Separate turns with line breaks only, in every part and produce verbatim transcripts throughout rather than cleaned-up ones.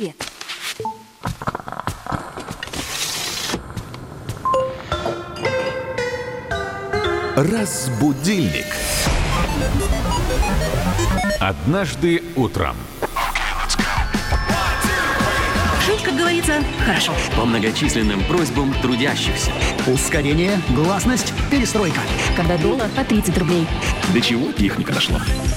Привет.
Разбудильник. Однажды утром.
Жить, как говорится, хорошо.
По многочисленным просьбам трудящихся.
Ускорение, гласность, перестройка.
Когда доллар по тридцать рублей.
До чего техника дошла?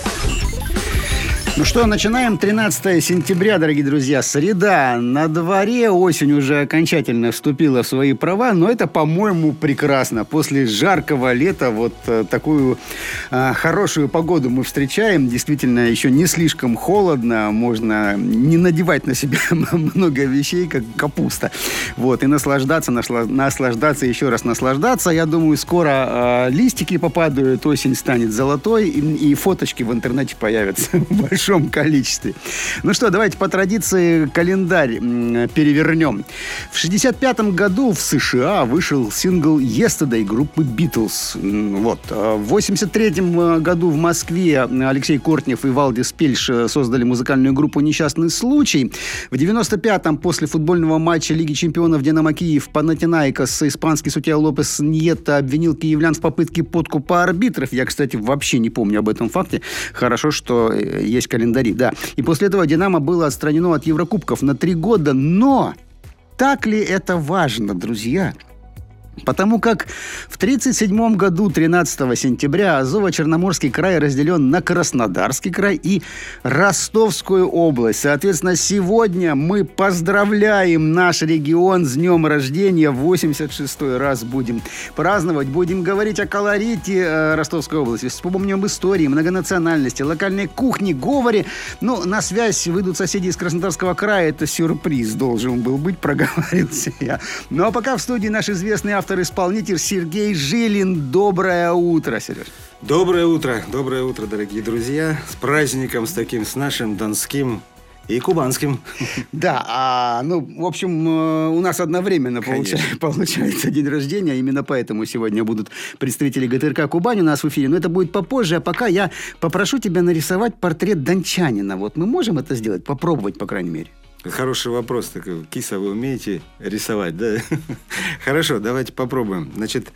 Ну что, начинаем. тринадцатое сентября, дорогие друзья, среда. На дворе осень уже окончательно вступила в свои права, но это, по-моему, прекрасно. После жаркого лета вот э, такую э, хорошую погоду мы встречаем. Действительно, еще не слишком холодно. Можно не надевать на себя много вещей, как капуста. Вот, и наслаждаться, насла- наслаждаться, еще раз наслаждаться. Я думаю, скоро э, листики попадают, осень станет золотой, и, и фоточки в интернете появятся в большом количестве. Ну что, давайте по традиции календарь перевернем. В шестьдесят пятом году в США вышел сингл «Yesterday» группы «Битлз». Вот. В восемьдесят третьем году в Москве Алексей Кортнев и Валдис Пельш создали музыкальную группу «Несчастный случай». В девяносто пятом после футбольного матча Лиги чемпионов «Динамо Киев» Панатинаикос испанский судья Лопес Ньетто обвинил киевлян в попытке подкупа арбитров. Я, кстати, вообще не помню об этом факте. Хорошо, что есть календари, да. И после этого «Динамо» было отстранено от Еврокубков на три года. Но так ли это важно, друзья? Потому как в тридцать седьмом году, тринадцатого сентября, Азово-Черноморский край разделен на Краснодарский край и Ростовскую область. Соответственно, сегодня мы поздравляем наш регион с днем рождения. восемьдесят шестой раз будем праздновать. Будем говорить о колорите э, Ростовской области. Вспомним об истории, многонациональности, локальной кухне, говоре. Ну, на связь выйдут соседи из Краснодарского края. Это сюрприз должен был быть, проговорился я. Ну, а пока в студии наш известный автор автор-исполнитель Сергей Жилин. Доброе утро, Сереж.
Доброе утро, доброе утро, дорогие друзья. С праздником, с таким, с нашим донским и кубанским.
Да, а, ну, в общем, у нас одновременно получается, получается день рождения. Именно поэтому сегодня будут представители ГТРК «Кубань» у нас в эфире. Но это будет попозже. А пока я попрошу тебя нарисовать портрет дончанина. Вот мы можем это сделать? Попробовать, по крайней мере.
Хороший вопрос такой. Киса, вы умеете рисовать, да? Хорошо, давайте попробуем. Значит,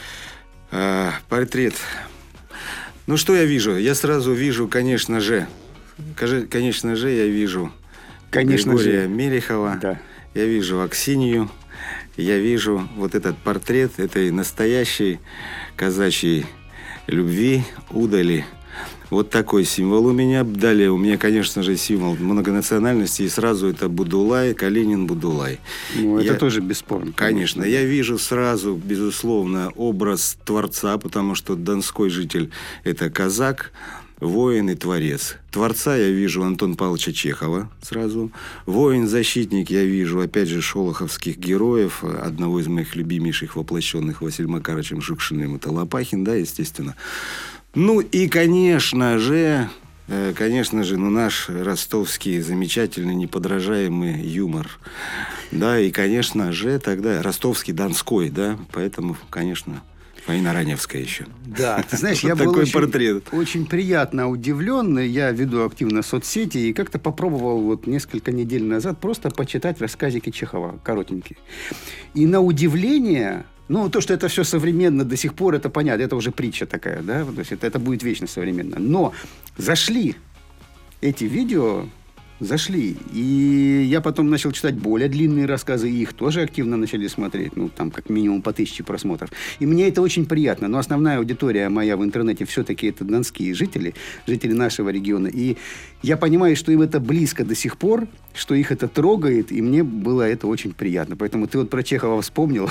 э, портрет. Ну, что я вижу? Я сразу вижу, конечно же, конечно же, я вижу конечно Григория же. Мелехова. Да. Я вижу Аксинью. Я вижу вот этот портрет этой настоящей казачьей любви, удали. Вот такой символ у меня. Далее у меня, конечно же, символ многонациональности. И сразу это Будулай, Калинин Будулай.
Ну, это
я,
тоже бесспорно.
Конечно. Я вижу сразу, безусловно, образ Творца, потому что донской житель – это казак, воин и творец. Творца я вижу Антона Павловича Чехова сразу. Воин-защитник я вижу, опять же, шолоховских героев. Одного из моих любимейших воплощенных Василием Макаровичем Шукшиным – это Лопахин, да, естественно. Ну и, конечно же, конечно же, ну, наш ростовский замечательный, неподражаемый юмор. Да, и, конечно же, тогда ростовский, донской, да, поэтому, конечно, Фаина Раневская еще.
Да, ты знаешь, я был очень, очень приятно удивлен. Я веду активно соцсети и как-то попробовал вот несколько недель назад просто почитать рассказики Чехова, коротенькие. И на удивление... Ну, то, что это все современно до сих пор, это понятно. Это уже притча такая, да? То есть это, это будет вечно современно. Но зашли эти видео, зашли. И я потом начал читать более длинные рассказы, и их тоже активно начали смотреть. Ну, там как минимум по тысяче просмотров. И мне это очень приятно. Но основная аудитория моя в интернете все-таки это донские жители, жители нашего региона. И я понимаю, что им это близко до сих пор, что их это трогает, и мне было это очень приятно. Поэтому ты вот про Чехова вспомнил,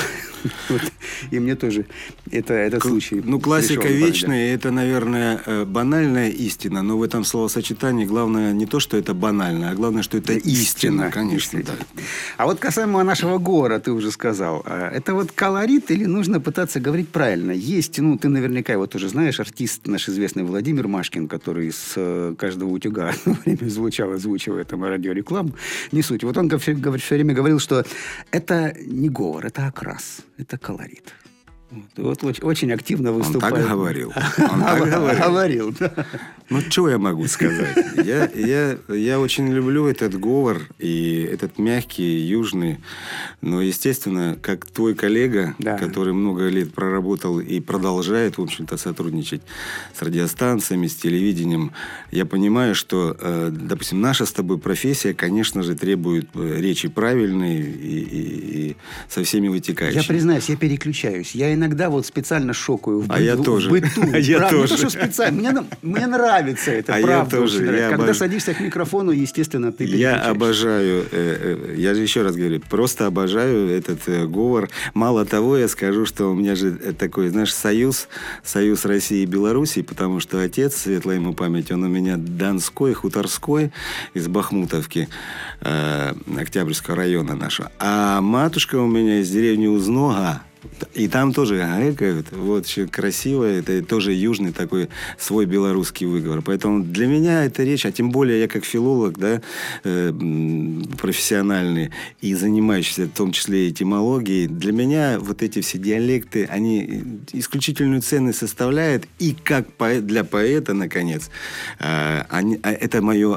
и мне тоже этот случай.
Ну, классика вечная, это, наверное, банальная истина, но в этом словосочетании главное не то, что это банально, а главное, что это истина, конечно.
А вот касаемо нашего гора, ты уже сказал, это вот колорит или нужно пытаться говорить правильно? Есть, ну, ты наверняка его тоже знаешь, артист наш известный Владимир Машкин, который с каждого утюга одно время звучал, озвучивая там радиорекламу. Не суть. Вот он все время говорил, что это не говор, это окрас, это колорит. Вот очень, очень активно
Он
выступает.
так говорил. Он так говорил.
Говорил, да.
Ну, что я могу сказать? Я, я, я очень люблю этот говор и этот мягкий, южный. Но, естественно, как твой коллега,
Да.
который много лет проработал и продолжает, в общем-то, сотрудничать с радиостанциями, с телевидением, я понимаю, что, э, допустим, наша с тобой профессия, конечно же, требует э, речи правильной и, и, и со всеми вытекающими.
Я признаюсь, я переключаюсь. Я иногда вот специально шокаю в,
А я
быту-
тоже.
в быту.
А я
Правда,
тоже.
Не то, что специально. Мне, на- мне нравится это,
А я
правда.
тоже.
очень нравится.
Я
Когда
обож-
садишься к микрофону, естественно, ты
Я
переключаешься.
обожаю, э, э, я же еще раз говорю, просто обожаю этот э, говор. Мало того, я скажу, что у меня же э, такой, знаешь, союз, союз России и Белоруссии, потому что отец, светлая ему память, он у меня донской, хуторской, из Бахмутовки, э, Октябрьского района нашего. А матушка у меня из деревни Узнога. И там тоже гыкают, вот, очень красиво, это тоже южный такой свой белорусский выговор. Поэтому для меня эта речь, а тем более я как филолог, да, э, профессиональный и занимающийся в том числе этимологией, для меня вот эти все диалекты, они исключительную ценность составляют. И как поэт, для поэта, наконец, э, они, это мое...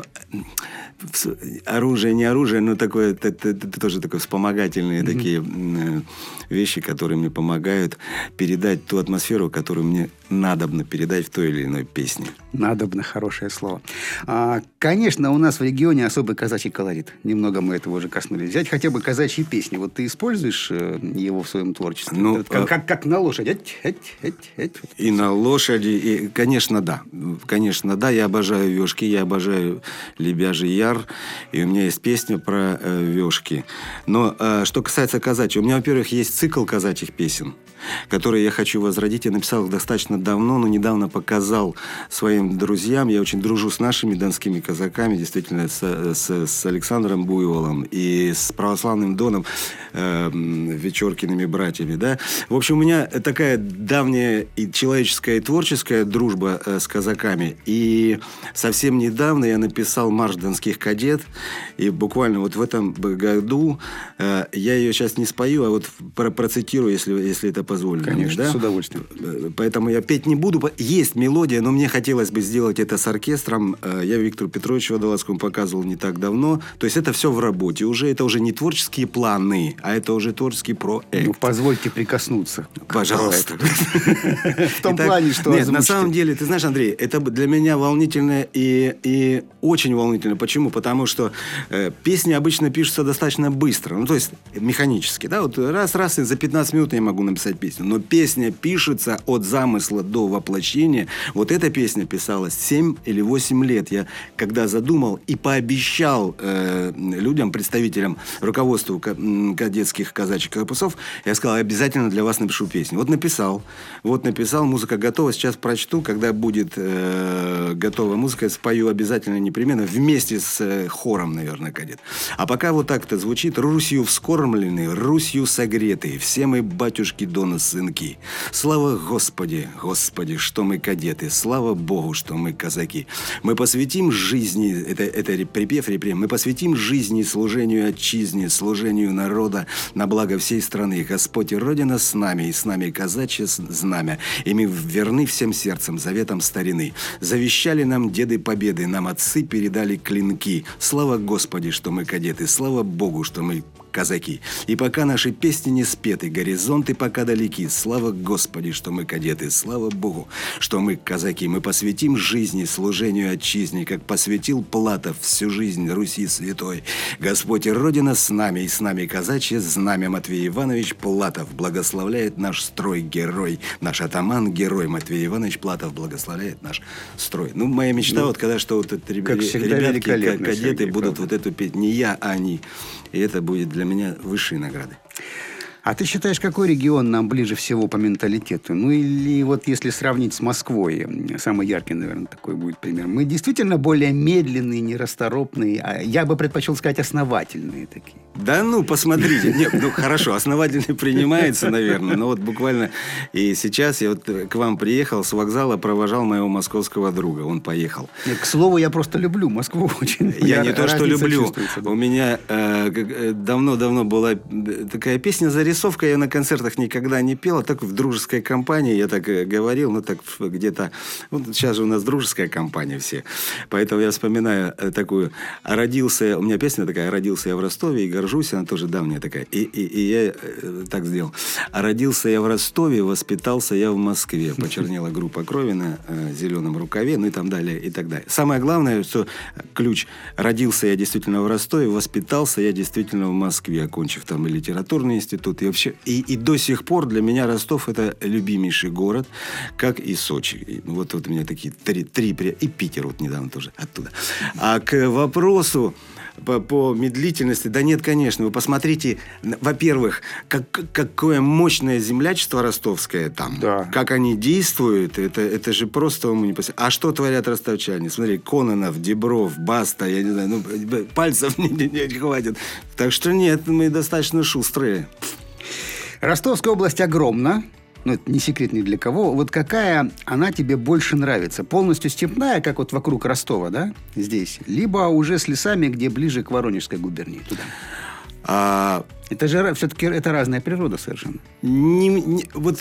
оружие, не оружие, но такое, это, это, это тоже такое вспомогательные mm-hmm. такие э, вещи, которые мне помогают передать ту атмосферу, которую мне надобно передать в той или иной песне.
Надобно, хорошее слово. А, конечно, у нас в регионе особый казачий колорит. Немного мы этого уже коснулись. Взять хотя бы казачьи песни. Вот ты используешь э, его в своем творчестве?
Ну,
как,
а...
как, как на лошади. Эть, эть, эть, эть.
И на лошади. И, конечно, да. Конечно, да. Я обожаю вешки, я обожаю Лебяжий Яр. И у меня есть песня про э, вешки. Но э, что касается казачьего, у меня, во-первых, есть цикл казачьих песен, которые я хочу возродить. Я написал их достаточно давно, но недавно показал своим друзьям. Я очень дружу с нашими донскими казаками, действительно, с, с, с Александром Буйволом и с православным Доном, э, Вечеркиными братьями. Да? В общем, у меня такая давняя и человеческая, и творческая дружба э, с казаками. И совсем недавно я написал «Марш донских кадет». И буквально вот в этом году э, я ее сейчас не спою, а вот про- процитирую, если, если это позволено.
Конечно,
да?
с удовольствием.
Поэтому я петь не буду. Есть мелодия, но мне хотелось бы сделать это с оркестром. Я Виктору Петровичу Водолазскому показывал не так давно. То есть это все в работе. Уже это уже не творческие планы, а это уже творческий проект.
Ну, позвольте прикоснуться.
Пожалуйста.
В том плане, что
Нет, на
озвучите.
самом деле, ты знаешь, Андрей, это для меня волнительно и, и очень волнительно. Почему? Потому что э, песни обычно пишутся достаточно быстро. Ну, то есть механически. Да? Вот раз-раз и за пятнадцать минут я могу написать песню. Но песня пишется от замысла до воплощения. Вот эта песня писалась семь или восемь лет. Я когда задумал и пообещал э, людям, представителям, руководству кадетских казачьих корпусов, я сказал, я обязательно для вас напишу песню. Вот написал. Вот написал, музыка готова. Сейчас прочту. Когда будет э, готова музыка, я спою обязательно, непременно, вместе с э, хором, наверное, кадет. А пока вот так-то звучит. Русью вскормлены, Русью согреты, все мы батюшки Дона сынки. Слава Господи, Господи, что мы кадеты. Слава Богу, что мы казаки. Мы посвятим жизни, это, это припев, репрем, мы посвятим жизни служению отчизне, служению народа на благо всей страны. Господь и Родина с нами, и с нами казачье знамя. И мы верны всем сердцем заветам старины. Завещали нам деды победы, нам отцы передали клинки. Слава Господи, что мы кадеты. Слава Богу, что мы казаки. И пока наши песни не спеты, горизонты пока далеки. Слава Господи, что мы кадеты. Слава Богу, что мы казаки. Мы посвятим жизни служению отчизне, как посвятил Платов всю жизнь Руси святой. Господь и Родина с нами, и с нами казачье знамя. Матвей Иванович Платов благословляет наш строй, герой. Наш атаман, герой. Матвей Иванович Платов благословляет наш строй. Ну, моя мечта, ну, вот когда что вот это,
как всегда,
ребятки, кадеты
Сергей,
будут
правда.
вот эту петь. Не я, а они. И это будет для меня высшие награды.
А ты считаешь, какой регион нам ближе всего по менталитету? Ну, или вот если сравнить с Москвой, самый яркий, наверное, такой будет пример. Мы действительно более медленные, нерасторопные, а я бы предпочел сказать, основательные такие.
Да ну, посмотрите. Нет, ну хорошо, основательно принимается, наверное. Но вот буквально и сейчас я вот к вам приехал с вокзала, провожал моего московского друга. Он поехал.
Нет, к слову, я просто люблю Москву очень.
Я, я не то, что люблю.
Да.
У меня э, давно-давно была такая песня, зарисовка. Я на концертах никогда не пел. А так в дружеской компании я так говорил. Ну, так где-то... Вот сейчас же у нас дружеская компания все. Поэтому я вспоминаю такую... Родился... У меня песня такая «Родился я в Ростове и горжусь». Она тоже давняя такая. И, и, и я э, так сделал. А родился я в Ростове, воспитался я в Москве. Почернела группа крови на э, зеленом рукаве, ну и там далее, и так далее. Самое главное, что ключ. Родился я действительно в Ростове, воспитался я действительно в Москве, окончив там и литературный институт, и вообще. И, и до сих пор для меня Ростов — это любимейший город, как и Сочи. И вот, вот у меня такие три, три... И Питер вот недавно тоже оттуда. А к вопросу По, по медлительности, да нет, конечно. Вы посмотрите, во-первых, как, какое мощное землячество ростовское там.
Да.
Как они действуют, это, это же просто уму не посмотреть. А что творят ростовчане? Смотри, Кононов, Дебров, Баста, я не знаю, ну, пальцев не, не, не хватит. Так что нет, мы достаточно шустрые.
Ростовская область огромна. Ну, это не секрет ни для кого. Вот какая она тебе больше нравится? Полностью степная, как вот вокруг Ростова, да, здесь? Либо уже с лесами, где ближе к Воронежской губернии, туда?
А...
Это же все-таки это разная природа совершенно.
Не, не, вот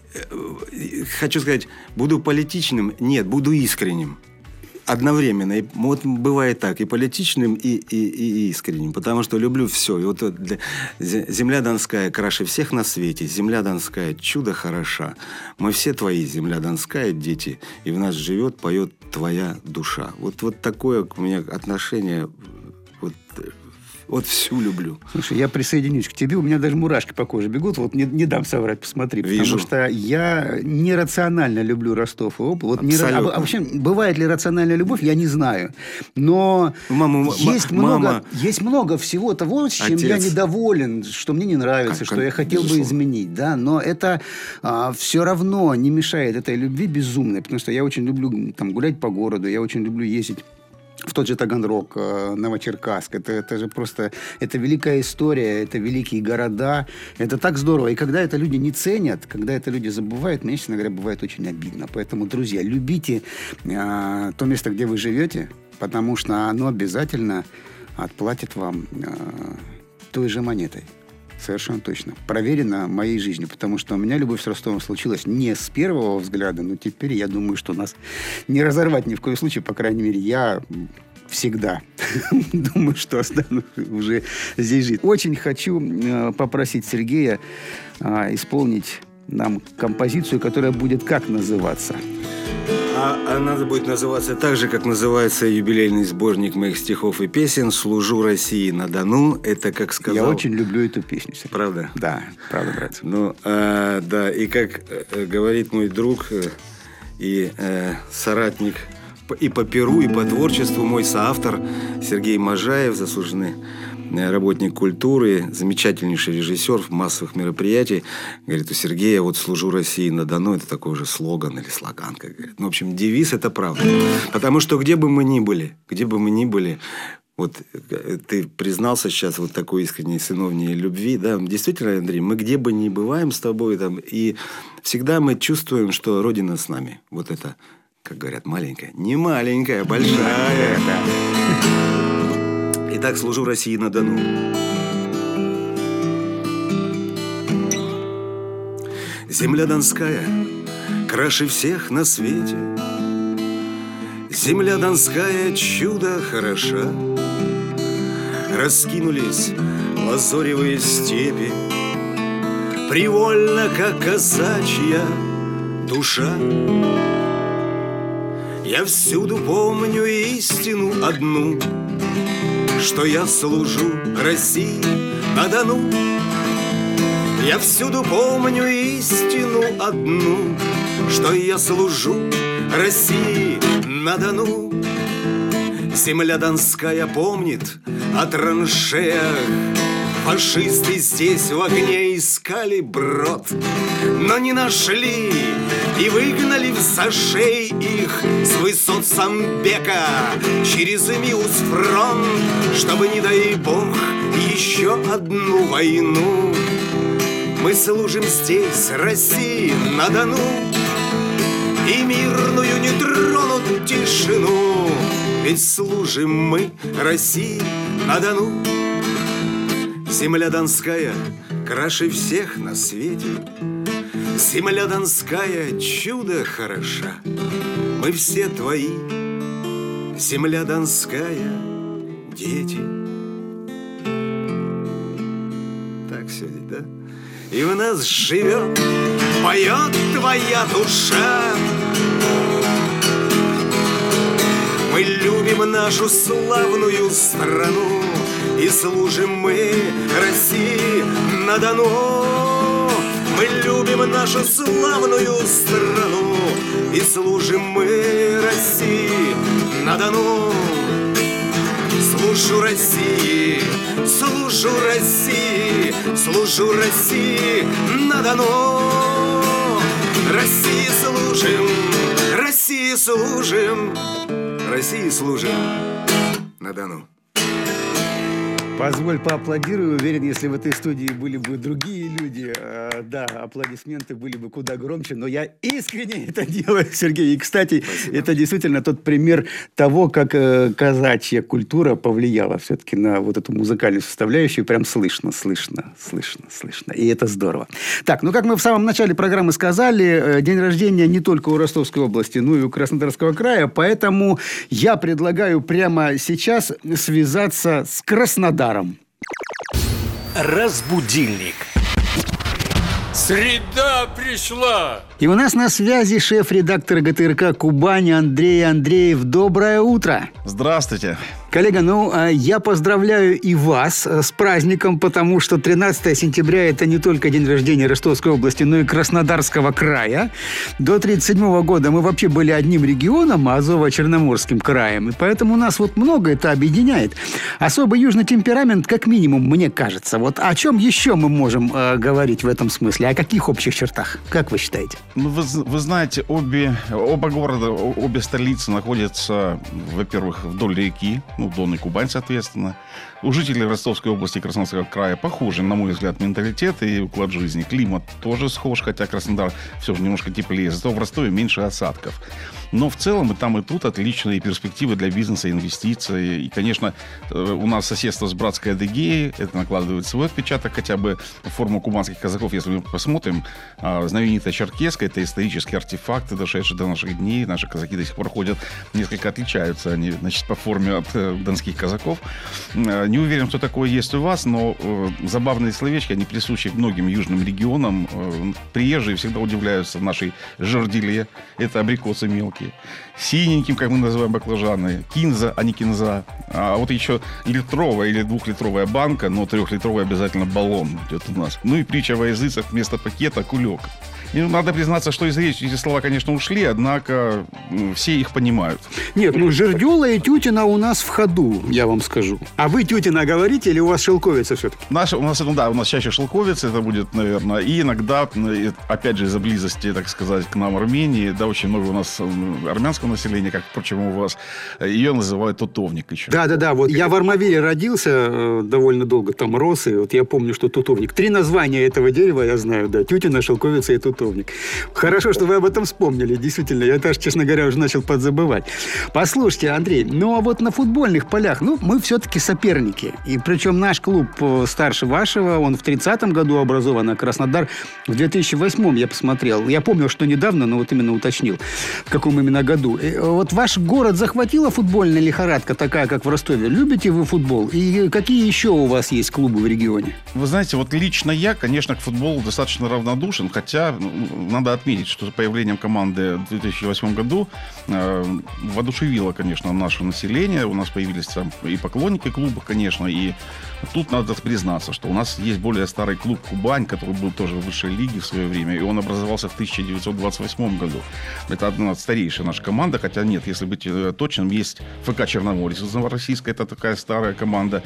э, хочу сказать, буду политичным, нет, буду искренним. Одновременно. И вот бывает так, и политичным, и, и, и искренним. Потому что люблю все. И вот для... земля Донская краше всех на свете. Земля Донская чудо хороша. Мы все твои, земля Донская, дети. И в нас живет, поет твоя душа. Вот, вот такое у меня отношение. Вот, вот всю люблю.
Слушай, я присоединюсь к тебе. У меня даже мурашки по коже бегут. Вот не, не дам соврать, посмотри.
Вижу.
Потому что я нерационально люблю Ростов и область. Вот не, а, а вообще, бывает ли рациональная любовь, я не знаю. Но
мама,
есть,
мама,
много, есть много всего того, с чем
отец.
Я недоволен, что мне не нравится, как, что как, я хотел безусловно. бы изменить. Да? Но это а, все равно не мешает этой любви безумной. Потому что я очень люблю там, гулять по городу, я очень люблю ездить в тот же Таганрог, Новочеркасск. Это, это же просто... Это великая история, это великие города. Это так здорово. И когда это люди не ценят, когда это люди забывают, мне, честно говоря, бывает очень обидно. Поэтому, друзья, любите э, то место, где вы живете, потому что оно обязательно отплатит вам э, той же монетой. Совершенно точно. Проверено моей жизнью, потому что у меня любовь с Ростовом случилась не с первого взгляда, но теперь я думаю, что нас не разорвать ни в коем случае, по крайней мере, я всегда думаю, что останусь уже здесь жить. Очень хочу э, попросить Сергея э, исполнить нам композицию, которая будет как называться?
А она будет называться так же, как называется юбилейный сборник моих стихов и песен «Служу России на Дону». Это, как сказал...
Я очень люблю эту песню.
Правда?
Да, правда, братцы.
Ну, а, да, и как э, говорит мой друг э, и э, соратник и по перу, и по творчеству, мой соавтор Сергей Можаев, заслуженный работник культуры, замечательнейший режиссер массовых мероприятий. Говорит, у Сергея вот «Служу России на Дону» это такой уже слоган или слоган, как говорят. Ну, в общем, девиз — это правда. Потому что где бы мы ни были, где бы мы ни были, вот ты признался сейчас вот такой искренней сыновней любви, да, действительно, Андрей, мы где бы ни бываем с тобой, там, и всегда мы чувствуем, что Родина с нами. Вот это, как говорят, маленькая, не маленькая, большая. Итак, служу России на Дону. Земля Донская краше всех на свете. Земля Донская чудо хороша. Раскинулись лазоревые степи, привольно, как казачья душа. Я всюду помню истину одну, что я служу России на Дону. Я всюду помню истину одну, что я служу России на Дону. Земля Донская помнит о траншеях Фашисты здесь в огне искали брод, но не нашли и выгнали в зашей их с высот Самбека через Миус фронт, чтобы, не дай бог, еще одну войну. Мы служим здесь, России, на Дону, и мирную нетронутую тишину. Ведь служим мы России на Дону. Земля донская краше всех на свете, земля донская чудо хороша. Мы все твои, земля донская, дети. Так все ведь, да? И в нас живет, поет твоя душа. Мы любим нашу славную страну, и служим мы России на Дону. Мы любим нашу славную страну, и служим мы России на Дону. Служу России, служу России, служу России на Дону. России служим, России служим, России служим на Дону.
Позволь поаплодирую. Уверен, если в этой студии были бы другие люди, э, да, аплодисменты были бы куда громче, но я искренне это делаю, Сергей. И, кстати, спасибо. Это действительно тот пример того, как э, казачья культура повлияла все-таки на вот эту музыкальную составляющую. Прям слышно, слышно, слышно, слышно. И это здорово. Так, ну, как мы в самом начале программы сказали, э, день рождения не только у Ростовской области, но и у Краснодарского края, поэтому я предлагаю прямо сейчас связаться с Краснодаром.
Разбудильник.
Среда пришла!
И у нас на связи шеф-редактор ГТРК «Кубань» Андрей Андреев. Доброе утро!
Здравствуйте!
Коллега, ну, я поздравляю и вас с праздником, потому что тринадцатое сентября – это не только день рождения Ростовской области, но и Краснодарского края. До тридцать седьмого года мы вообще были одним регионом, Азово-Черноморским краем, и поэтому нас вот много это объединяет. Особый южный темперамент, как минимум, мне кажется. Вот о чем еще мы можем э, говорить в этом смысле? О каких общих чертах? Как вы считаете?
Ну, вы, вы знаете, обе, оба города, обе столицы находятся, во-первых, вдоль реки, ну, Дон и Кубань, соответственно. У жителей Ростовской области и Краснодарского края похожи, на мой взгляд, менталитет и уклад жизни. Климат тоже схож, хотя Краснодар все же немножко теплее. Зато в Ростове меньше осадков. Но в целом и там, и тут отличные перспективы для бизнеса, инвестиций. И, конечно, у нас соседство с братской Адыгеей. Это накладывает свой отпечаток, хотя бы в форму кубанских казаков. Если мы посмотрим, знаменитая черкеска — это исторические артефакты, дошедшие до наших дней. Наши казаки до сих пор ходят, несколько отличаются они, значит, по форме от донских казаков. Не уверен, что такое есть у вас, но э, забавные словечки, они присущи многим южным регионам. Э, приезжие всегда удивляются нашей жердиле. Это абрикосы мелкие. Синеньким, как мы называем, баклажаны. Кинза, а не кинза. А вот еще литровая или двухлитровая банка, но трехлитровый обязательно баллон идет у нас. Ну и притча во языцах: вместо пакета кулек. И надо признаться, что из речи эти слова, конечно, ушли, однако все их понимают.
Нет, ну жердёла и тютина у нас в ходу, я вам скажу. А вы тютина говорите или у вас шелковица все-таки?
Наша, у нас, ну да, у нас чаще шелковица это будет, наверное. И иногда, опять же, из-за близости, так сказать, к нам Армении, да, очень много у нас армянского населения, как, впрочем, у вас, ее называют тутовник еще.
Да-да-да, вот я в Армавире родился, довольно долго там рос, и вот я помню, что тутовник. Три названия этого дерева я знаю, да, тютина, шелковица и тутовник. Хорошо, что вы об этом вспомнили. Действительно, я даже, честно говоря, уже начал подзабывать. Послушайте, Андрей, ну а вот на футбольных полях, ну, мы все-таки соперники. И причем наш клуб старше вашего, он в тридцатом году образован, а Краснодар в две тысячи восьмом, я посмотрел. Я помню, что недавно, но вот именно уточнил, в каком именно году. И вот ваш город захватила футбольная лихорадка, такая, как в Ростове. Любите вы футбол? И какие еще у вас есть клубы в регионе?
Вы знаете, вот лично я, конечно, к футболу достаточно равнодушен, хотя надо отметить, что с появлением команды в две тысячи восьмом году э, воодушевило, конечно, наше население. У нас появились там и поклонники клуба, конечно, и тут надо признаться, что у нас есть более старый клуб «Кубань», который был тоже в высшей лиге в свое время, и он образовался в тысяча девятьсот двадцать восьмом году. Это одна старейшая наша команда, хотя нет, если быть точным, есть ФК «Черноморец» из Новороссийска, это такая старая команда.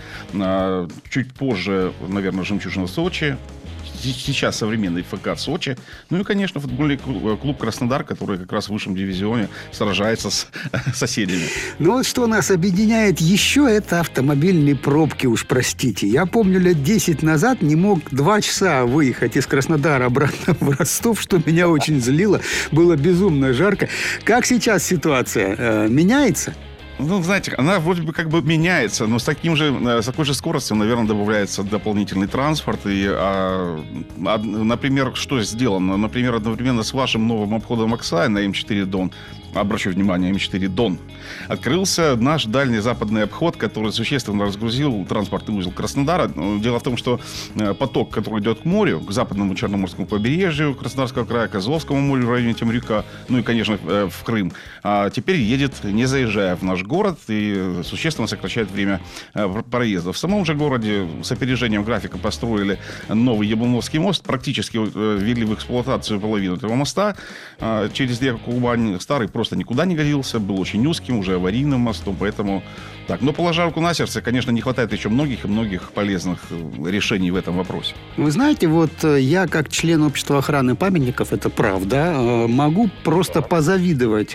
Чуть позже, наверное, «Жемчужина Сочи». Сейчас современный ФК Сочи. Ну и, конечно, футбольный клуб «Краснодар», который как раз в высшем дивизионе сражается с соседями.
Ну вот что нас объединяет еще, это автомобильные пробки, уж простите. Я помню, лет десять назад не мог два часа выехать из Краснодара обратно в Ростов, что меня очень злило. Было безумно жарко. Как сейчас ситуация? Э, меняется?
Ну, знаете, она вроде бы как бы меняется, но с, таким же, с такой же скоростью, наверное, добавляется дополнительный транспорт. И, а, а, например, что сделано? Например, одновременно с вашим новым обходом Аксая на эм четыре Дон, обращу внимание, эм четыре Дон, открылся наш дальний западный обход, который существенно разгрузил транспортный узел Краснодара. Дело в том, что поток, который идет к морю, к западному Черноморскому побережью Краснодарского края, к Азовскому морю в районе Темрюка, ну и, конечно, в Крым, а теперь едет, не заезжая в наш город, и существенно сокращает время проезда. В самом же городе с опережением графика построили новый Яблоновский мост, практически ввели в эксплуатацию половину этого моста через реку Кубань. Старый просто никуда не годился, был очень узким, уже аварийным мостом, поэтому так. Но, положа руку на сердце, конечно, не хватает еще многих и многих полезных решений в этом вопросе.
Вы знаете, вот я, как член общества охраны памятников, это правда, могу просто позавидовать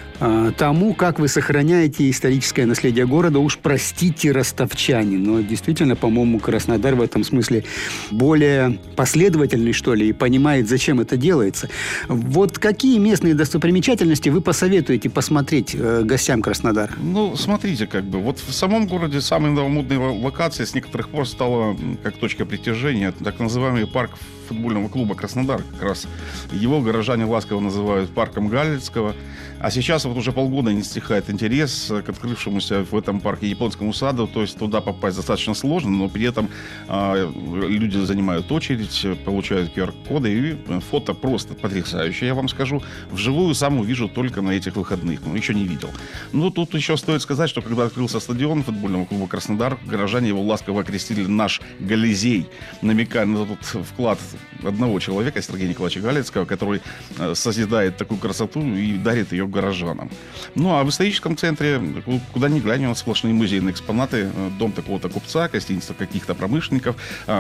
тому, как вы сохраняете историческое наследие города. Уж простите, ростовчане, но действительно, по-моему, Краснодар в этом смысле более последовательный, что ли, и понимает, зачем это делается. Вот какие местные достопримечательности вы посоветуете посмотреть э, гостям Краснодара?
Ну, смотрите, как бы, вот в самом городе самой новомодной локацией с некоторых пор стала как точка притяжения так называемый парк футбольного клуба «Краснодар». Как раз его горожане ласково называют парком Галицкого. А сейчас вот уже полгода не стихает интерес к открывшемуся в этом парке японскому саду. То есть туда попасть достаточно сложно, но при этом э, люди занимают очередь, получают ку ар коды, и фото просто потрясающее, я вам скажу. Вживую сам увижу только на этих выходных, но еще не видел. Но тут еще стоит сказать, что когда открылся стадион футбольного клуба «Краснодар», горожане его ласково окрестили «наш Гализей», намекая на тот вклад одного человека, Сергея Николаевича Галицкого, который созидает такую красоту и дарит ее горожанам. Ну, а в историческом центре, куда ни глянь, у нас сплошные музейные экспонаты. Дом такого-то купца, гостиница каких-то промышленников,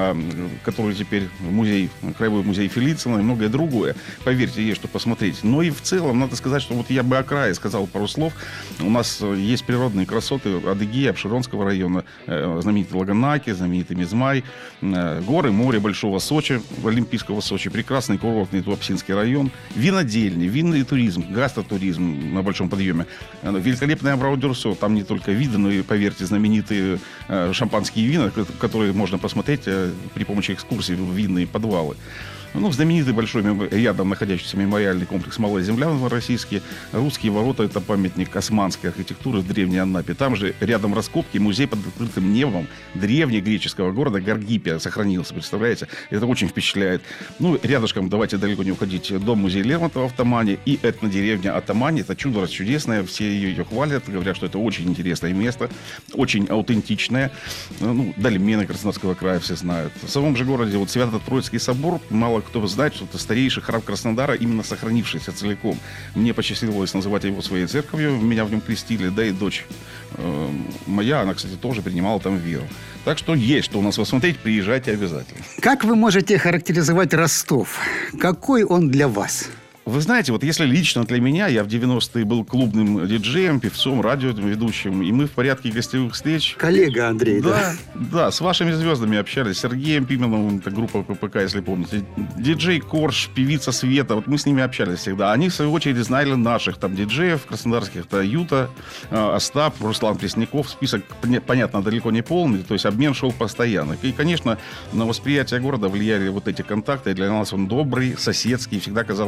который теперь музей, краевой музей Фелицина и многое другое. Поверьте, есть что посмотреть. Но и в целом, надо сказать, что вот я бы о крае сказал пару слов. У нас есть природные красоты Адыгеи, Обширонского района, знаменитый Лаганаки, знаменитый Мизмай, горы, море Большого Сочи, Олимпийского Сочи, прекрасный курортный Туапсинский район, винодельни, винный туризм, гастротуризм на большом подъеме, великолепное Абрау-Дюрсо, там не только виды, но и, поверьте, знаменитые шампанские вина, которые можно посмотреть при помощи экскурсий в винные подвалы. Ну, знаменитый большой рядом находящийся мемориальный комплекс «Малая земля» в Новороссийске. Русские ворота – это памятник османской архитектуры в Древней Анапе. Там же рядом раскопки, музей под открытым небом древнегреческого города Гаргипия сохранился, представляете? Это очень впечатляет. Ну, рядышком, давайте далеко не уходить, дом-музей Лермонтова в Тамане и этнодеревня Атамани. Это чудо расчудесное, все ее, ее хвалят, говорят, что это очень интересное место, очень аутентичное. Ну, Дольмены Краснодарского края все знают. В самом же городе вот Свято-Троицкий собор, мало кто знает, что это старейший храм Краснодара, именно сохранившийся целиком. Мне посчастливилось называть его своей церковью, меня в нем крестили, да и дочь э, моя, она, кстати, тоже принимала там веру. Так что есть что у нас посмотреть, приезжайте обязательно.
Как вы можете характеризовать Ростов? Какой он для вас?
Вы знаете, вот если лично для меня, я в девяностые был клубным диджеем, певцом, радиоведущим, и мы в порядке гостевых встреч...
Коллега Андрей, да?
Да, да, с вашими звездами общались. С Сергеем Пименовым, это группа ППК, если помните. Диджей Корж, певица Света, вот мы с ними общались всегда. Они, в свою очередь, знали наших там диджеев краснодарских. Это Юта, Остап, Руслан Пресняков. Список, понятно, далеко не полный, то есть обмен шел постоянно. И, конечно, на восприятие города влияли вот эти контакты. Для нас он добрый, соседский. Всегда казалось, что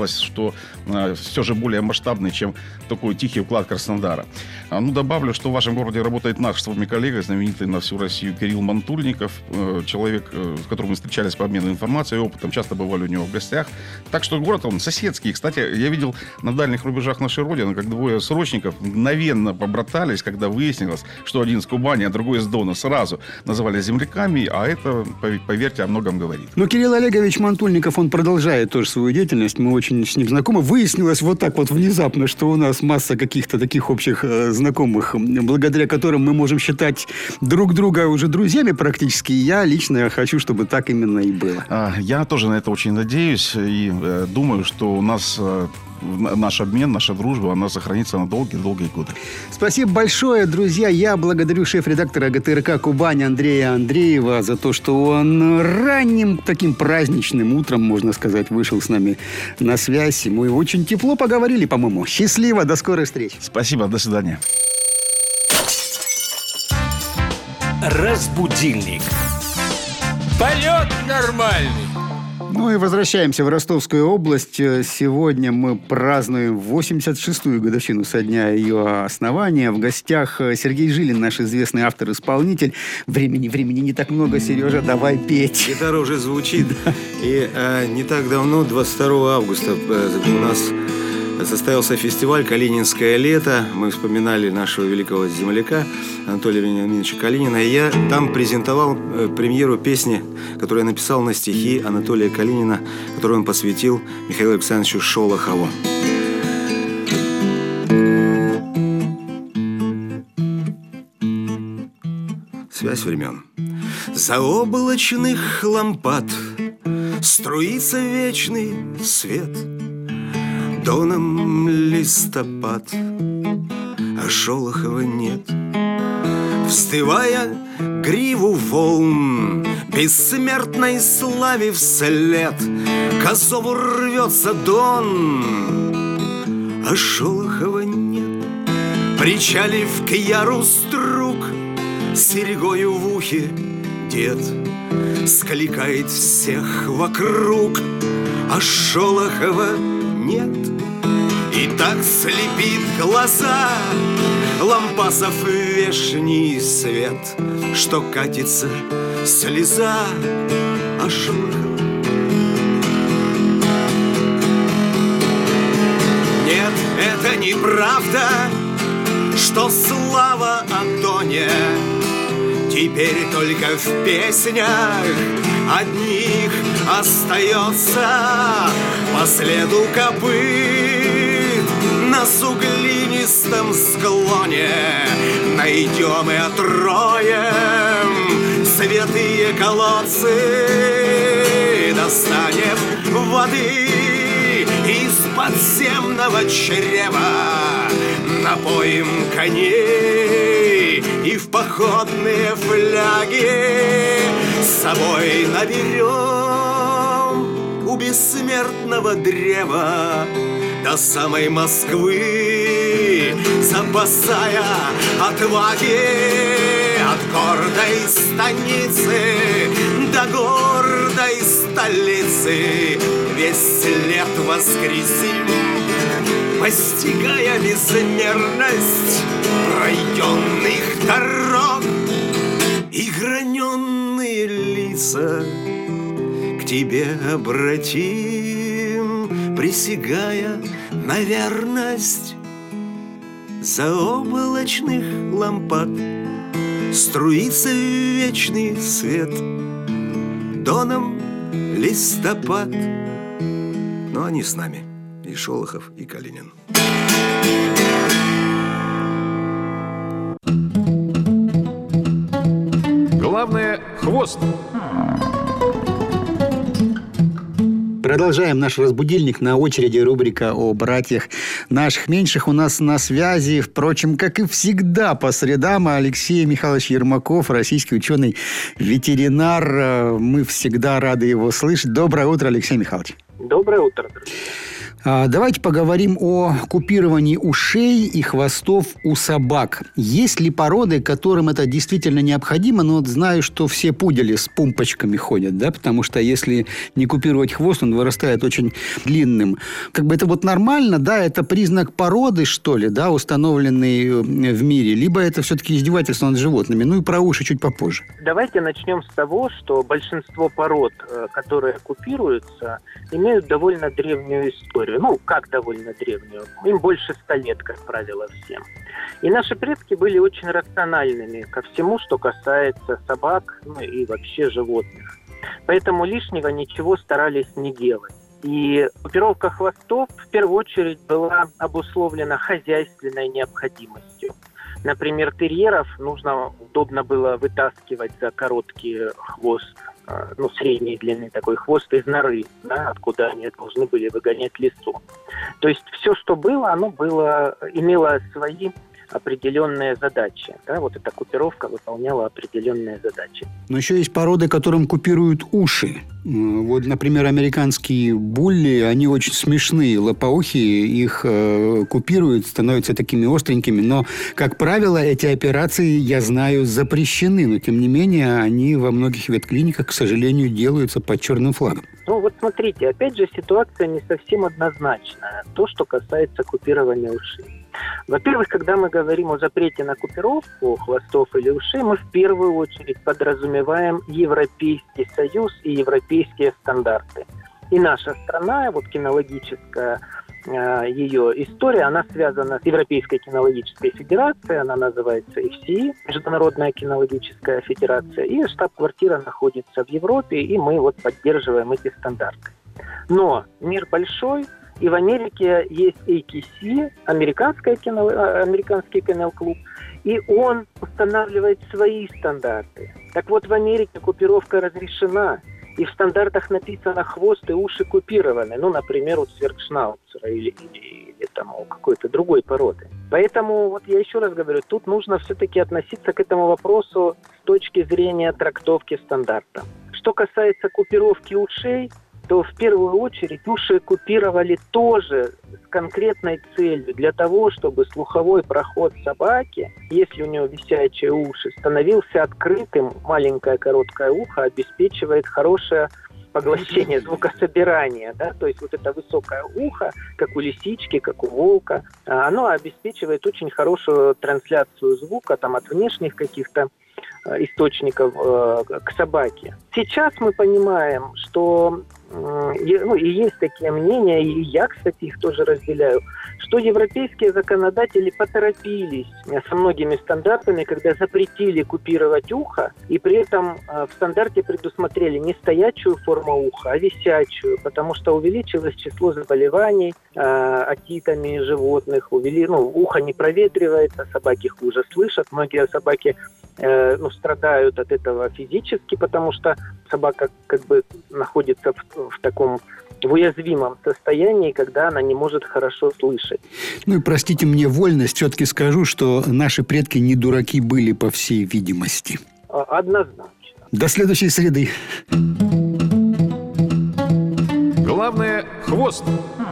что э, все же более масштабный, чем такой тихий вклад Краснодара. А, ну, добавлю, что в вашем городе работает наш с вами коллега, знаменитый на всю Россию Кирилл Мантульников, э, человек, э, с которым мы встречались по обмену информацией и опытом, часто бывали у него в гостях. Так что город он соседский. Кстати, я видел на дальних рубежах нашей Родины, как двое срочников мгновенно побратались, когда выяснилось, что один из Кубани, а другой из Дона, сразу называли земляками, а это, поверьте, о многом говорит.
Но Кирилл Олегович Мантульников, он продолжает тоже свою деятельность. Мы очень с ним знакомы. Выяснилось вот так вот внезапно, что у нас масса каких-то таких общих э, знакомых, благодаря которым мы можем считать друг друга уже друзьями практически. И я лично хочу, чтобы так именно и было.
А, я тоже на это очень надеюсь и э, думаю, что у нас... Э, наш обмен, наша дружба, она сохранится на долгие-долгие годы.
Спасибо большое, друзья. Я благодарю шеф-редактора ГТРК «Кубань» Андрея Андреева за то, что он ранним таким праздничным утром, можно сказать, вышел с нами на связь. Мы очень тепло поговорили, по-моему. Счастливо, до скорой встречи.
Спасибо, до свидания.
Разбудильник. Полет нормальный.
Ну и возвращаемся в Ростовскую область. Сегодня мы празднуем восемьдесят шестую годовщину со дня ее основания. В гостях Сергей Жилин, наш известный автор-исполнитель. Времени, времени не так много, Сережа, давай петь.
Гитара уже звучит. И э, не так давно, двадцать второго августа, э, у нас состоялся фестиваль «Калининское лето». Мы вспоминали нашего великого земляка Анатолия Вениаминовича Калинина. И я там презентовал э, премьеру песни, которую я написал на стихи Анатолия Калинина, которую он посвятил Михаилу Александровичу Шолохову. Связь времен. Заоблачных лампад струится вечный свет. Доном листопад, а Шолохова нет. Встывая гриву волн, бессмертной славе вслед, к Азову рвется Дон, а Шолохова нет. Причалив к яру струк, с серьгою в ухе дед скликает всех вокруг, а Шолохова нет. И так слепит глаза лампасов вешний свет, что катится слеза, а Шолохова нет. Это неправда, что слава о Доне теперь только в песнях одних остается. По следу копыт на суглинистом склоне найдем и отроем святые колодцы. Достанем воды из подземного чрева, напоим коней и в походные фляги с собой наберем у бессмертного древа до самой Москвы, запасая отваги от гордой станицы до гордой столицы. Весь след воскресим, постигая безмерность пройденных дорог и граненные лица к тебе обратим, присягая на верность. Заоблачных лампад струится вечный свет, доном листопад. Но они с нами, и Шолохов, и Калинин.
Главное – хвост.
Продолжаем наш разбудильник. На очереди рубрика о братьях наших меньших. У нас на связи, впрочем, как и всегда, по средам Алексей Михайлович Ермаков, российский ученый-ветеринар. Мы всегда рады его слышать. Доброе утро, Алексей Михайлович.
Доброе утро, друзья.
А, давайте поговорим о купировании ушей и хвостов у собак. Есть ли породы, которым это действительно необходимо? Но вот знаю, что все пудели с пумпочками ходят, да, потому что если не купировать хвост, он вырастает очень длинным. Как бы это вот нормально, да, это признак породы, что ли, да, установленный в мире, либо это все-таки издевательство над животными. Ну и про уши чуть попозже.
Давайте начнем с того, что большинство пород, которые купируются, имеют довольно древнюю историю. Ну, как довольно древнюю? Им больше ста лет, как правило, всем. И наши предки были очень рациональными ко всему, что касается собак, ну и вообще животных. Поэтому лишнего ничего старались не делать. И купировка хвостов в первую очередь была обусловлена хозяйственной необходимостью. Например, терьеров нужно удобно было вытаскивать за короткий хвост, ну, средней длины такой хвост из норы, да, откуда они должны были выгонять лесу. То есть все, что было, оно было, имело свои определенные задачи. Да, вот эта купировка выполняла определенные задачи.
Но еще есть породы, которым купируют уши. Вот, например, американские булли, они очень смешные, лопоухие, их э, купируют, становятся такими остренькими. Но, как правило, эти операции, я знаю, запрещены. Но, тем не менее, они во многих ветклиниках, к сожалению, делаются под черным флагом.
Ну, вот смотрите, опять же, ситуация не совсем однозначная. То, что касается купирования ушей. Во-первых, когда мы говорим о запрете на купировку хвостов или ушей, мы в первую очередь подразумеваем Европейский Союз и европейские стандарты. И наша страна, вот кинологическая э, ее история, она связана с Европейской кинологической федерацией, она называется эф си и, Международная кинологическая федерация, и штаб-квартира находится в Европе, и мы вот поддерживаем эти стандарты. Но мир большой, и в Америке есть эй кей си, американский кино, американский кennel-клуб, и он устанавливает свои стандарты. Так вот, в Америке купировка разрешена, и в стандартах написано хвост и уши купированы. Ну, например, у цвергшнауцера или, или, или там, у какой-то другой породы. Поэтому, вот я еще раз говорю, тут нужно все-таки относиться к этому вопросу с точки зрения трактовки стандарта. Что касается купировки ушей, то в первую очередь уши купировали тоже с конкретной целью, для того, чтобы слуховой проход собаки, если у него висячие уши, становился открытым. Маленькое короткое ухо обеспечивает хорошее поглощение, звукособирание, да, то есть вот это высокое ухо, как у лисички, как у волка, оно обеспечивает очень хорошую трансляцию звука там от внешних каких-то источников э, к собаке. Сейчас мы понимаем, что э, ну, и есть такие мнения, и я, кстати, их тоже разделяю, что европейские законодатели поторопились со многими стандартами, когда запретили купировать ухо, и при этом э, в стандарте предусмотрели не стоячую форму уха, а висячую, потому что увеличилось число заболеваний э, отитами животных, увели, ну, ухо не проветривается, собаки хуже слышат, многие собаки э, ну, страдают от этого физически, потому что собака как бы находится в, в таком в уязвимом состоянии, когда она не может хорошо слышать.
Ну и простите мне вольность, все-таки скажу, что наши предки не дураки были, по всей видимости.
Однозначно.
До следующей среды.
Главное – хвост.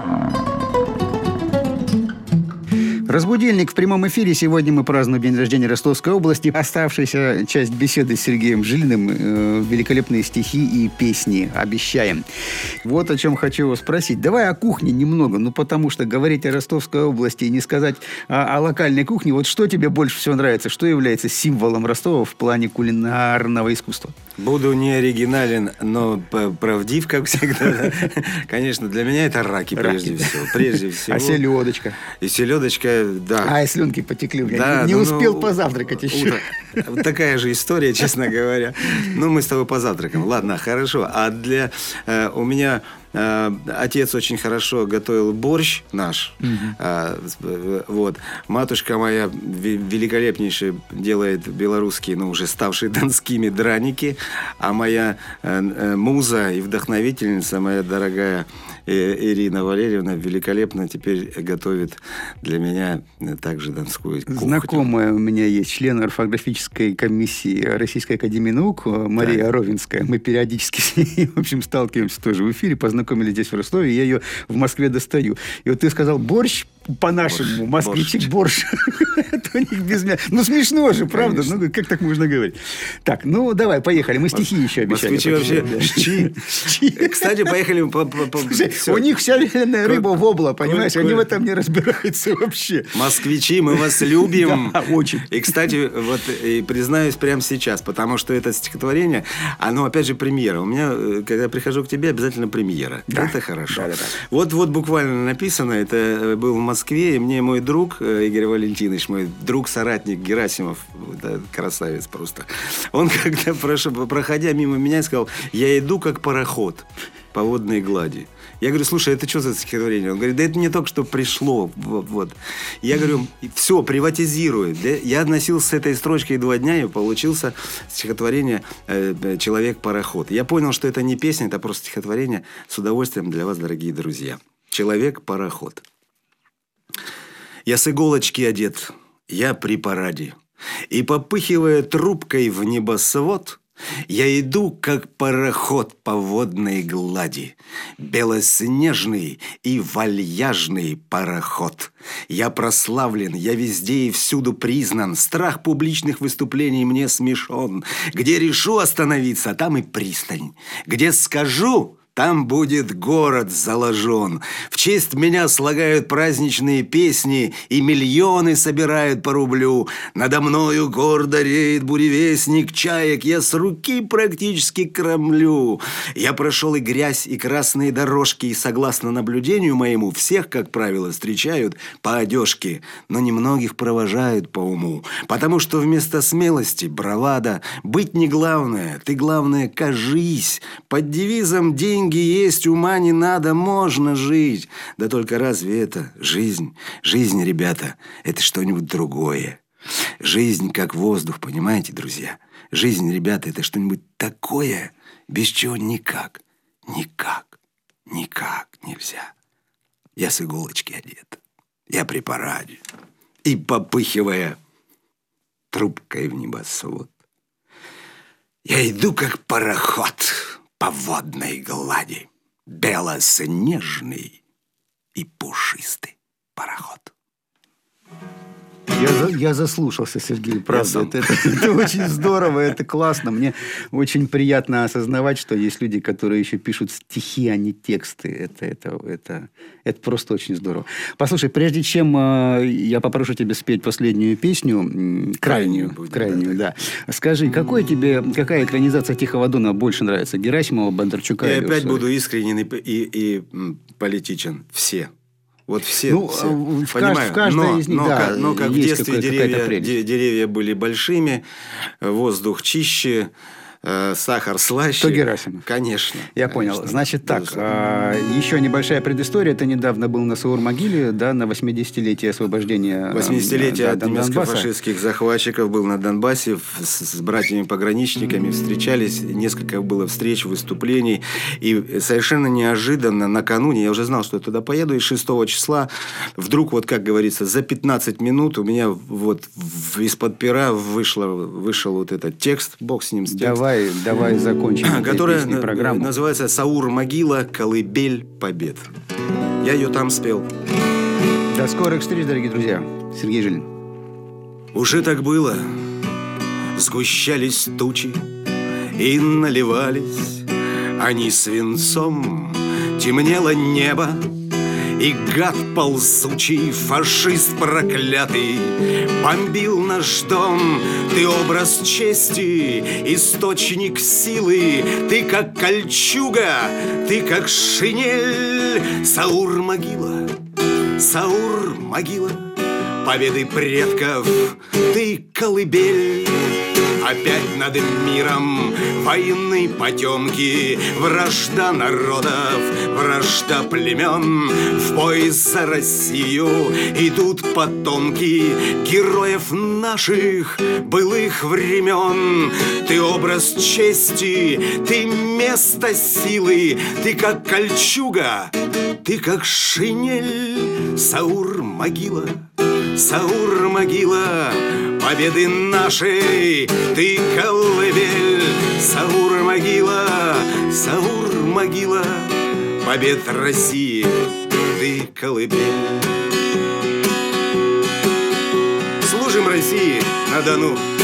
Разбудильник в прямом эфире. Сегодня мы празднуем день рождения Ростовской области. Оставшаяся часть беседы с Сергеем Жилиным, э, великолепные стихи и песни обещаем. Вот о чем хочу его спросить. Давай о кухне немного, ну потому что говорить о Ростовской области и не сказать о, о локальной кухне. Вот что тебе больше всего нравится? Что является символом Ростова в плане кулинарного искусства?
Буду не оригинален, но правдив, как всегда. Конечно, для меня это раки, прежде всего. Прежде всего.
А селедочка?
И селедочка, да.
А, и слюнки потекли.
Да,
не
ну,
успел
ну,
позавтракать еще.
Вот такая же история, честно говоря. Ну, мы с тобой позавтракаем. Ладно, хорошо. А для... Э, у меня... Отец очень хорошо готовил борщ наш. Mm-hmm. Вот. Матушка моя великолепнейшая делает белорусские, ну, уже ставшие донскими драники. А моя муза и вдохновительница, моя дорогая Ирина Валерьевна, великолепно теперь готовит для меня также донскую кухню.
Знакомая у меня есть член орфографической комиссии Российской академии наук Мария так. Ровинская. Мы периодически с ней, в общем, сталкиваемся тоже в эфире, познакомились. познакомились здесь в Ростове, я ее в Москве достаю. И вот ты сказал борщ по-нашему, москвичи борщ. Это у них без мяса. Ну, смешно же, правда? Ну, как так можно говорить? Так, ну, давай, поехали. Мы стихи еще обещали.
Москвичи вообще щи. Кстати, поехали...
У них вся вяленая рыба вобла, понимаешь? Они в этом не разбираются вообще.
Москвичи, мы вас любим.
Да, очень.
И, кстати, вот и признаюсь прямо сейчас, потому что это стихотворение, оно, опять же, премьера. У меня, когда я прихожу к тебе, обязательно премьера. Да. Это хорошо. Да, да, да. Вот, вот буквально написано, это был в Москве, и мне мой друг, Игорь Валентинович, мой друг-соратник Герасимов, да, красавец просто, он когда, проходя мимо меня, сказал: я иду как пароход по водной глади. Я говорю: слушай, это что за стихотворение? Он говорит: да это мне только что пришло. Вот, вот. Я говорю: все, приватизируй. Я носился с этой строчкой два дня, и получился стихотворение «Человек-пароход». Я понял, что это не песня, это просто стихотворение. С удовольствием для вас, дорогие друзья. «Человек-пароход». Я с иголочки одет, я при параде, и, попыхивая трубкой в небосвод, я иду, как пароход по водной глади, белоснежный и вальяжный пароход. Я прославлен, я везде и всюду признан, страх публичных выступлений мне смешон. Где решу остановиться, там и пристань, где скажу, там будет город заложен. В честь меня слагают праздничные песни, и миллионы собирают по рублю. Надо мною гордо реет буревестник чаек, я с руки практически кормлю. Я прошел и грязь, и красные дорожки, и, согласно наблюдению моему, всех, как правило, встречают по одежке, но немногих провожают по уму. Потому что вместо смелости бравада, быть не главное, ты, главное, кажись. Под девизом «деньги есть, ума не надо, можно жить». Да только разве это жизнь? Жизнь, ребята, это что-нибудь другое. Жизнь как воздух, понимаете, друзья? Жизнь, ребята, это что-нибудь такое, без чего никак, никак, никак нельзя. Я с иголочки одет, я при параде, и, попыхивая трубкой в небосвод, я иду как пароход по водной глади, белоснежный и пушистый пароход.
Я, за, я заслушался, Сергей, правда. Это, это, это очень здорово, это классно. Мне очень приятно осознавать, что есть люди, которые еще пишут стихи, а не тексты. Это, это, это, это просто очень здорово. Послушай, прежде чем э, я попрошу тебя спеть последнюю песню, крайнюю, крайнюю, будет, крайнюю да, да. Скажи, какой тебе, какая экранизация «Тихого Дона» больше нравится? Герасимова, Бондарчука?
Я опять буду искренен и, и, и политичен. Все. Вот все,
ну,
все.
В, понимаю, в каждой
но,
из них,
но,
да,
но как в детстве деревья, деревья были большими, воздух чище, э, сахар слаще.
То Герасимов.
Конечно.
Я
конечно,
понял. Значит так, а, еще небольшая предыстория. Ты недавно был на Саур-могиле, да, на восьмидесятилетие освобождения
восьмидесятилетие
да,
от немецко-фашистских захватчиков. Был на Донбассе с, с братьями-пограничниками. Встречались, несколько было встреч, выступлений. И совершенно неожиданно накануне, я уже знал, что я туда поеду, и шестого числа вдруг, вот как говорится, за пятнадцать минут у меня вот из-под пера вышло, вышел вот этот текст, бог с ним, с текстом.
Давай, давай закончим.
Которая программу. Называется «Саур-могила. Колыбель побед». Я ее там спел.
До скорых встреч, дорогие друзья. Сергей Жилин.
Уже так было. Сгущались тучи и наливались они свинцом. Темнело небо, и гад ползучий, фашист проклятый, бомбил наш дом. Ты образ чести, источник силы, ты как кольчуга, ты как шинель. Саур-могила, Саур-могила победы предков, ты колыбель. Опять над миром войны потемки, вражда народов, вражда племен. В бой за Россию идут потомки героев наших былых времен. Ты образ чести, ты место силы, ты как кольчуга, ты как шинель. Саур-могила, Саур-могила победы нашей, ты колыбель. Саур-могила, Саур-могила побед России ты колыбель. Служим России на Дону.